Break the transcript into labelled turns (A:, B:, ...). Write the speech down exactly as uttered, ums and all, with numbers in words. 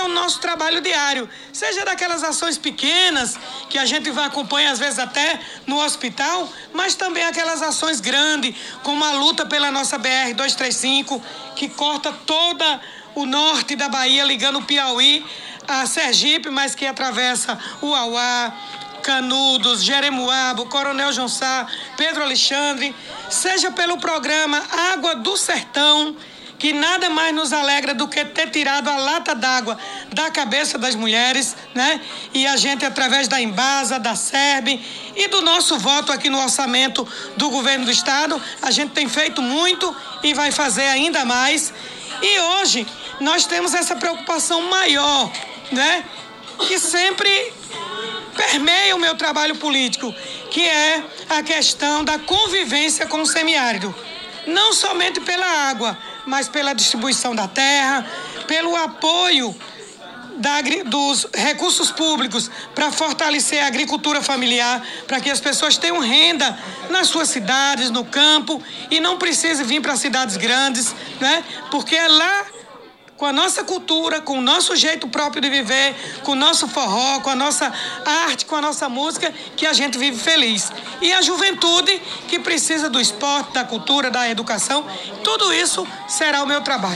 A: é o nosso trabalho diário, seja daquelas ações pequenas que a gente vai acompanhar às vezes até no hospital, mas também aquelas ações grandes, como a luta pela nossa B R duzentos e trinta e cinco, que corta toda o norte da Bahia, ligando o Piauí a Sergipe, mas que atravessa o Uauá, Canudos, Jeremoabo, Coronel João Sá, Pedro Alexandre, seja pelo programa Água do Sertão, que nada mais nos alegra do que ter tirado a lata d'água da cabeça das mulheres, né? E a gente, através da Embasa, da SERB e do nosso voto aqui no orçamento do governo do estado, a gente tem feito muito e vai fazer ainda mais. E hoje nós temos essa preocupação maior, né? Que sempre permeia o meu trabalho político, que é a questão da convivência com o semiárido. Não somente pela água, mas pela distribuição da terra, pelo apoio da, dos recursos públicos para fortalecer a agricultura familiar, para que as pessoas tenham renda nas suas cidades, no campo, e não precisem vir para cidades grandes, né? Porque é lá, com a nossa cultura, com o nosso jeito próprio de viver, com o nosso forró, com a nossa arte, com a nossa música, que a gente vive feliz. E a juventude, que precisa do esporte, da cultura, da educação, tudo isso será o meu trabalho.